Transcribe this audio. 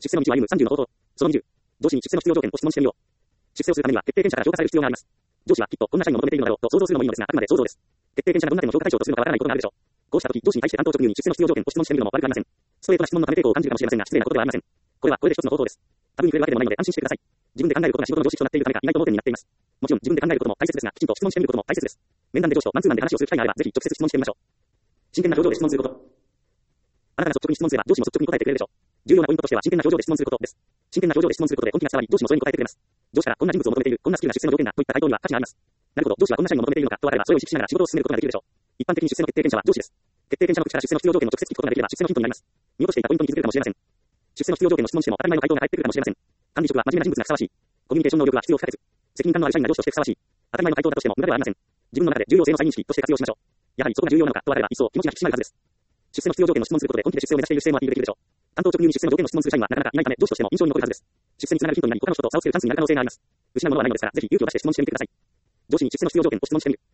出世の道を歩む30の方法。その20。上司に出世の必要条件を質問してみよう。出世をするためには、決定権者から評価される必要があります。上司はきっとこんな社員を求めているのだろうと想像するのもいいのですが、あくまで想像です。決定権者がどんな点の評価対象とするのかわからないことがあるでしょう。こうした時、上司に対して単刀直入に出世の必要条件を質問してみるのも悪くありません。ストレートな質問のため抵抗を感じるかもしれませんが、失礼なことではありません。これはこれで一つの方法です。タブに触れるわけでもないので安心してください。自分で考えることが仕事の常識となっているためか、意外と盲点になっています。もちろん自分で考えることも大切ですが、きちんと質問してみることも大切です。面談で上司とマンツーマンで話をする機会があれば、ぜひ直接質問してみましょう。真剣な表情で質問すること。あなたが率直に質問すれば、上司も率直に答えてくれるでしょう。重要なポイントとしては、真剣な表情で質問することです。真剣な表情で質問することで根気が伝わり、上司もそれに答えてくれます。上司からこんな人物を求めている、こんなスキルが出世の条件だといった回答には価値があります。なるほど、上司はこんな社員を求めているのかと分かれば、それを意識しながら仕事を進めることができるでしょう。一般的に出世の決定権者は上司です。決定権者の口から出世の必要条件を直接聞くことができれば、出世のヒントになります。見落としていたポイントに気づけるかもしれません。出世の必要条件の質問しても当たり前の回答が返ってくるかもしれません。管理職は真面目な人物がふさわしい。コミュニケーション能力は必要不可欠。責任感のある社員が上司としてふさわしい。当たり前の回答だとしても無駄ではありません。自分の中で重要性の再認識として活用しましょう。やはりそこが重要なのかと分かれば一層気持ちが引き締まるはずです。出世の必要条件を質問することで本気で出世を目指している姿勢もアピールできるでしょう。単刀直入に出世の条件を質問する社員はなかなかいないため、上司としても印象に残るはずです。出世につながるヒントになり、他の人と差をつけるチャンスになる可能性があります。失うものはないのですから、ぜひ勇気を出して質問してみてください。上司に出世の必要条件を質問してみる。